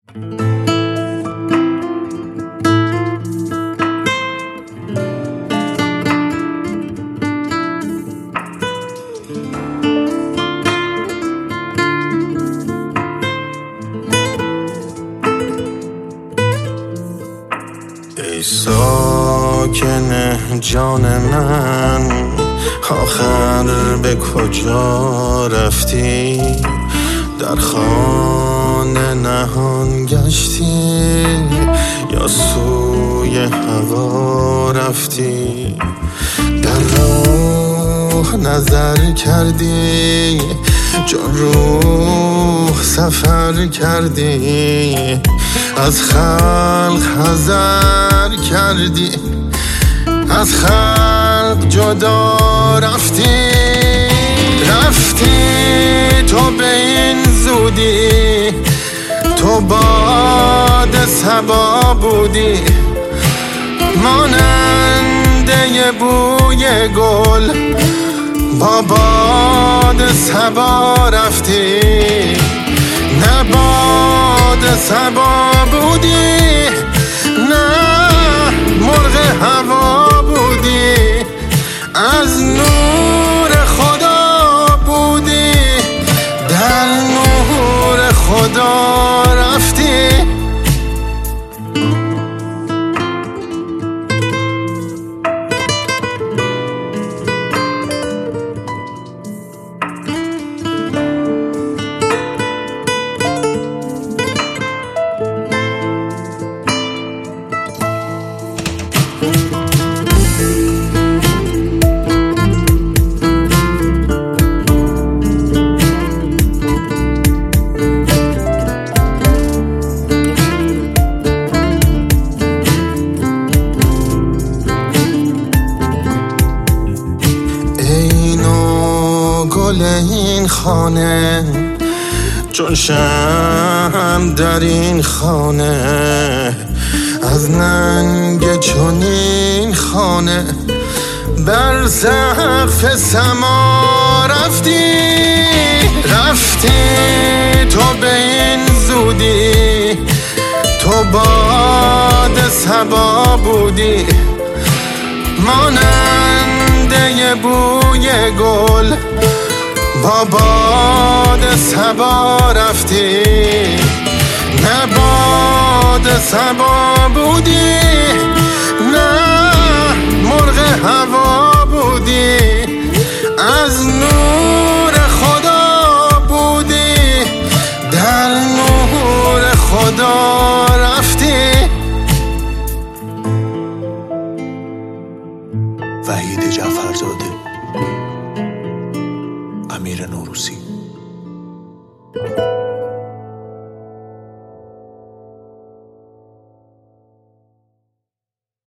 ای ساکن جان من، آخر به کجا رفتی؟ در خانه نهان گشتی یا سوی هوا رفتی؟ در راه نظر کردی، جان روح سفر کردی، از خلق حذر کردی، از خلق جدا رفتی. تو به این زودی، تو باد صبا بودی، ماننده بوی گل با باد صبا رفتی. نه باد صبا بودی، نه مرغ هوا بودی، از نور خدا بودی، در نور خدا رفتی. گل این خانه چون شمع در این خانه، از ننگ چنین خانه بر سقف سما رفتی. تو به این زودی، تو باد صبا بودی، ماننده بوی گل با باد صبا رفتی. نه باد صبا بودی، نه مرغ هوا بودی، از نور خدا بودی، در نور خدا رفتی. وحید جعفرزاده، امیر نوروزی.